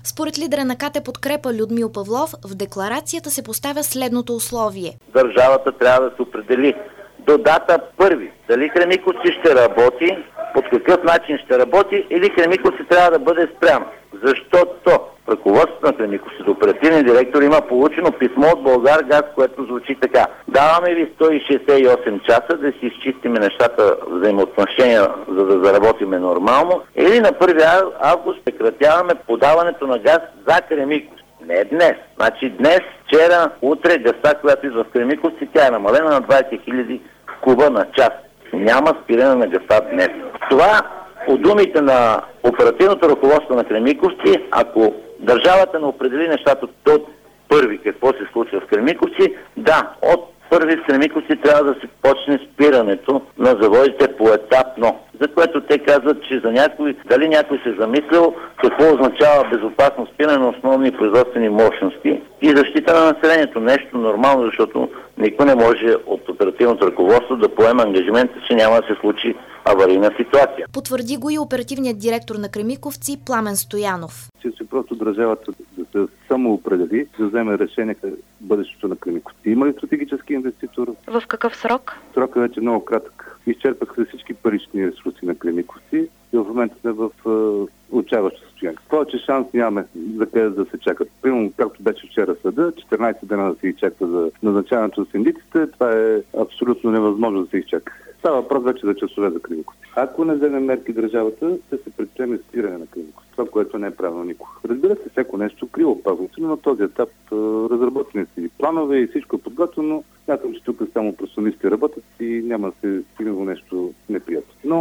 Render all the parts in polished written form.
Според лидера на КТ Подкрепа Людмил Павлов, в декларацията се поставя следното условие. Държавата трябва да се определи до дата 1 дали Кремиковци ще работи, под какъв начин ще работи или Кремиковци трябва да бъде спряно. Защото ръководството на Кремиковци, оперативен директор, има получено писмо от Булгаргаз, което звучи така: даваме ви 168 часа да си изчистим нещата, взаимоотношения, за да заработиме нормално, или на 1 август прекратяваме подаването на газ за Кремиковци. Не днес. Значи днес, вчера, утре газта, която идва в Кремиковци, тя е намалена на 20 000 куба на час. Няма спиране на газта днес. Това, по думите на оперативното ръководство на Кремиковци, ако държавата не определи нещата до 1 какво се случва в Кремиковци, да, от 1 в Кремиковци трябва да се почне спирането на заводите поетапно, за което те казват, че за някой, дали някой се замислял какво означава безопасно спиране на основни производствени мощности и защита на населението. Нещо нормално, защото никой не може от оперативното ръководство да поема ангажимента, че няма да се случи аварийна ситуация. Потвърди го и оперативният директор на Кремиковци Пламен Стоянов. Че просто държавата да се самоопредели, да вземе решение за бъдещето на Кремиковци. Има ли стратегически инвеститор? В какъв срок? Срокът вече е много кратък. Изчерпаха се всички парични ресурси на Кремиковци и в момента сме в отчаяващо състояние. Повече шанс нямаме за къде да се чакат. Примерно, както беше вчера съда, 14 дена да се изчака за назначаването на синдиците, това е абсолютно невъзможно да се изчака. Става въпрос вече за часове за Кремиковци. Ако не вземе мерки държавата, ще се предприеме спиране на Кремиковци. Това, което не е правилно никога. Разбира се, всяко нещо криво пазници, но на този етап разработени са и планове и всичко е подготвено. Смятам, че тук само професионалисти работят и няма да се стигне до нещо неприятно. Но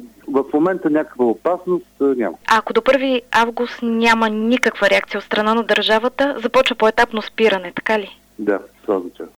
в момента някаква опасност няма. А ако до 1 август няма никаква реакция от страна на държавата, започва поетапно спиране, така ли? Да, това означава.